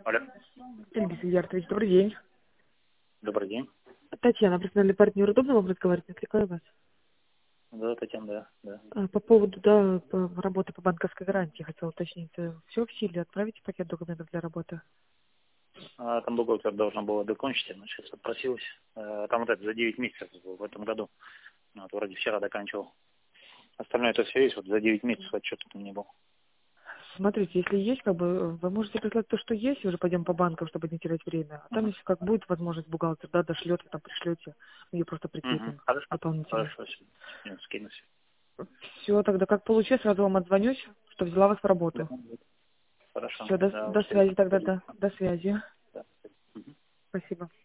Алло, Ильгиз Ильяртович, добрый день. добрый день. Татьяна, профессиональный партнер, удобно вам разговаривать? Отвлекаю вас. Да, Татьяна, да. По поводу, работы по банковской гарантии, хотела уточнить. Все в силе, отправите пакет документов для работы? Там бухгалтер должна была докончить, она сейчас отпросилась. Там вот это за 9 месяцев в этом году. Вот, вроде вчера доканчивал. Остальное это все есть, вот за 9 месяцев отчета там не было. Смотрите, если есть, вы можете прислать то, что есть, и уже пойдем по банкам, чтобы не терять время. А там, Угу. если будет возможность, бухгалтер, дошлет, вы там пришлете, мы ее просто прикрепим Хорошо, дополнительно. хорошо, сегодня скинусь. Все, тогда как получилось, сразу вам отзвонюсь, что взяла вас в Да, работу. хорошо. Все, Да, до все. связи тогда, до связи. Да. Спасибо.